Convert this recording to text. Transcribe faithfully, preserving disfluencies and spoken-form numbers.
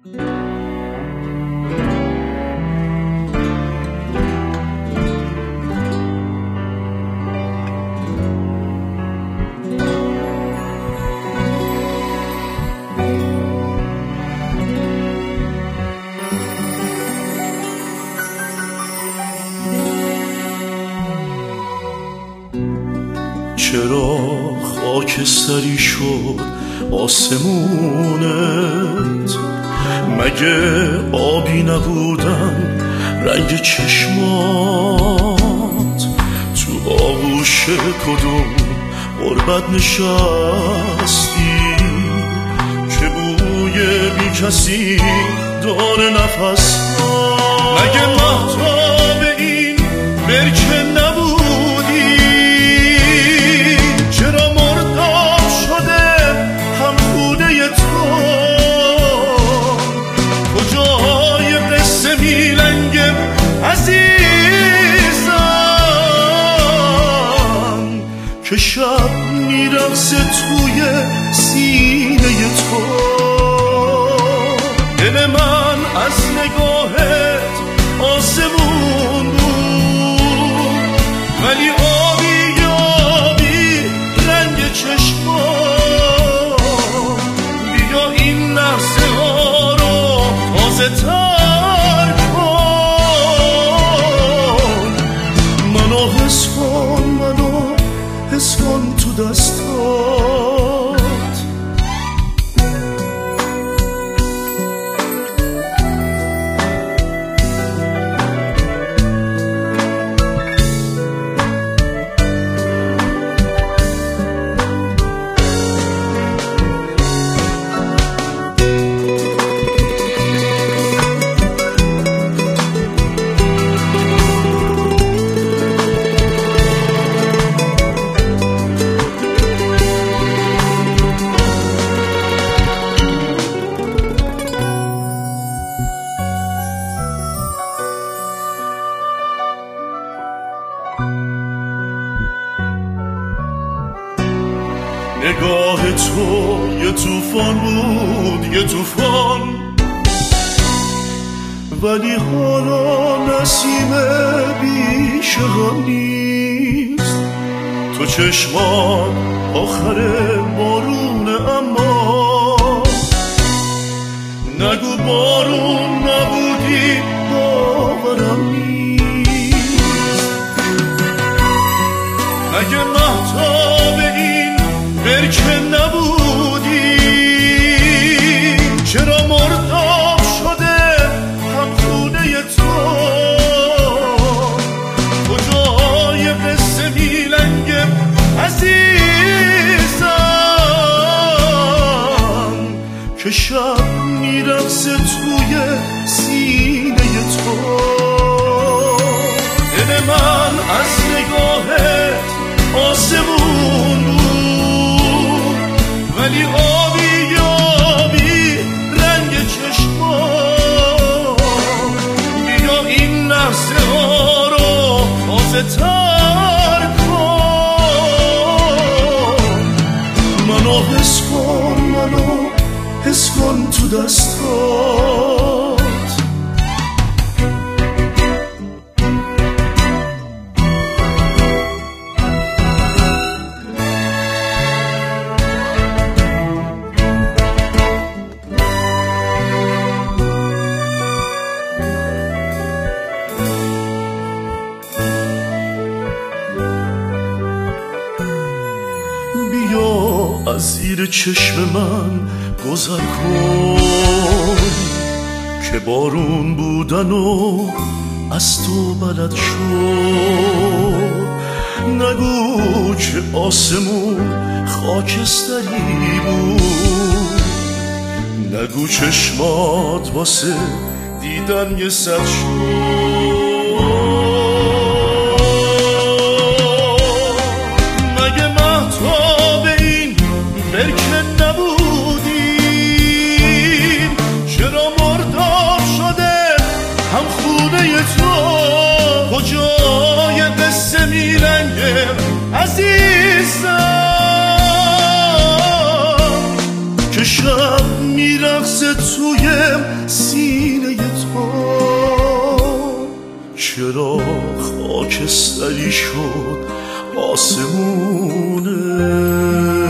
چرا خاکستری شد آسمونت؟ مگه آبی نبودن رنگ چشمات؟ تو آغوش کدوم غربت نشستی که بوی بی کسی داره نفس؟ مگه مهتاب این برکه نبودی؟ چرا مرداب شده همخونه تو؟ کجای قصه میلنگم عزیزم که شب میرقصه توی سینه تو؟ دل من از نگاهت آسمون بود، ولی آبی آبی رنگ چشمام. بیا این لحظه ها رو تازه تر کن، منو حس کن، منو حس کن تو دستات. نگاه تو یه طوفان بود، یه طوفان، ولی حالا نسیم بیش غم نیست. تو چشمات آخر بارونه، اما نگو بارون نبودی، باورم نیست. مگه مهتاب این برکه نبودی؟ چرا مرداب شده همخونه تو؟ کجای قصه میلنگم عزیزم که شب میرقصه توی سینه تو؟ دل من از نگاهت آسمون بود، ولی آبی آبی رنگ چشمام. بیا این لحظه ها رو تازه تر کن، منو حس کن، منو حس کن تو دستات. از زیر چشم من گذر کن که بارون بودن و از تو بلد شد. نگو که آسمون خاکستری بود، نگو چشمات واسه دیدن یه سد شد. مگه مهتاب این برکه نبودی؟ چرا مرداب شده همخونه تو؟ کجای قصه میلنگه عزیزم که شب میرقصه توی سینه تو، چرا خاکستری شد آسمونه.